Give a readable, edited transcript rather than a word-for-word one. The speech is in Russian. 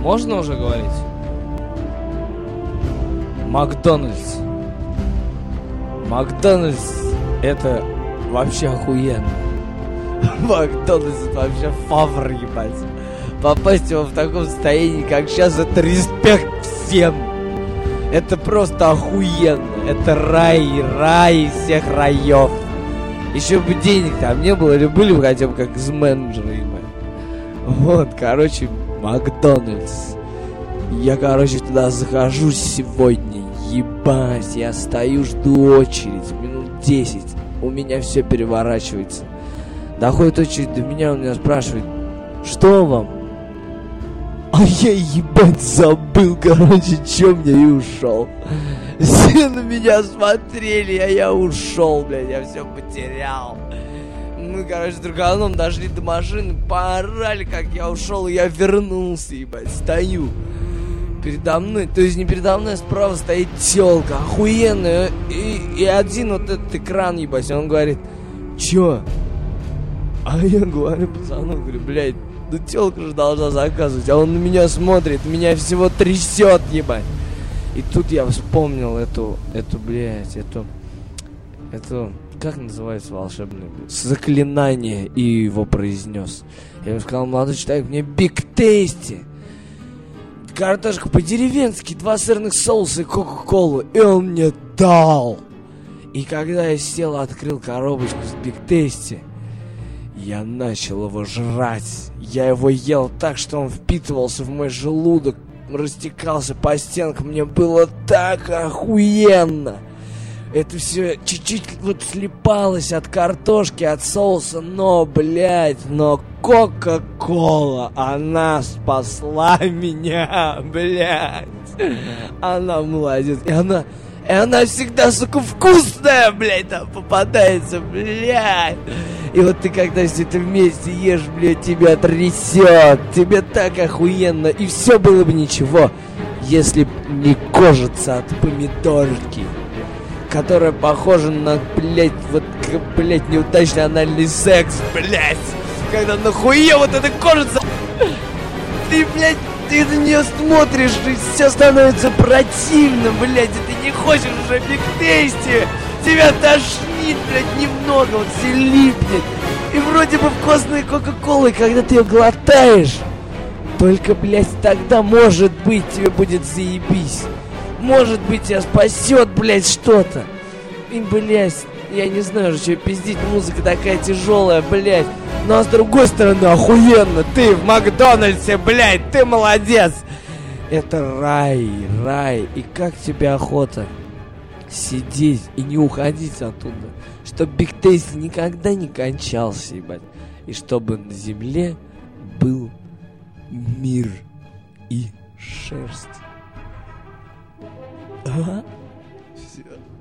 Можно уже говорить? Макдональдс. Макдональдс это вообще охуенно. Макдональдс это вообще фавр, ебать. Попасть его в таком состоянии, как сейчас, это респект всем. Это просто охуенно. Это рай из всех раев. Еще бы денег там не было, или были бы хотя бы как из менеджера, ебать. Вот, короче, Макдональдс. Я, короче, туда захожу сегодня. Ебать, я стою, жду очередь минут 10. У меня все переворачивается. Доходит очередь до меня, он меня спрашивает: что вам? А я, ебать, забыл, короче, что мне, и ушел. Все на меня смотрели, а я ушел, блядь, я все потерял. Мы, короче, с друганом дошли до машины, поорали, как я ушел, и я вернулся, ебать, стою. Передо мной, то есть не передо мной, а справа стоит тёлка, охуенная, и один вот этот экран, ебать, он говорит: чё? А я говорю пацану, говорю: блядь, ну тёлка же должна заказывать, а он на меня смотрит, меня всего трясет, ебать. И тут я вспомнил эту, как называется волшебное заклинание, и его произнес. Я ему сказал: молодой человек, мне Big Tasty, картошку по-деревенски, 2 сырных соуса и кока-колу. И он мне дал. И когда я сел, открыл коробочку с Big Tasty, я начал его жрать. Я его ел так, что он впитывался в мой желудок, растекался по стенкам. Мне было так охуенно. Это все чуть-чуть вот слипалось от картошки, от соуса, но, блядь, Кока-Кола, она спасла меня, блядь. Она молодец. И она всегда, сука, вкусная, блядь, там попадается, блядь. И вот ты когда все это вместе ешь, блядь, тебя трясет. Тебе так охуенно. И все было бы ничего, если б не кожица от помидорки, которая похожа на, блядь, вот, блядь, неудачный анальный секс, блядь. Когда нахуя вот эта кожица, ты, блядь, ты на нее смотришь, и все становится противно, блядь, и ты не хочешь уже Big Tasty. Тебя тошнит, блядь, немного, вот все липнет. И вроде бы вкусная Кока-Кола, когда ты ее глотаешь, только, блядь, тогда, может быть, тебе будет заебись. Может быть, тебя спасет, блядь, что-то. И, блядь, я не знаю уже, что пиздить, музыка такая тяжелая, блядь. Но с другой стороны, охуенно, ты в Макдональдсе, блядь, ты молодец. Это рай. И как тебе охота сидеть и не уходить оттуда, чтобы Big Tasty никогда не кончался, ебать. И чтобы на земле был мир и шерсть. Ага. Все.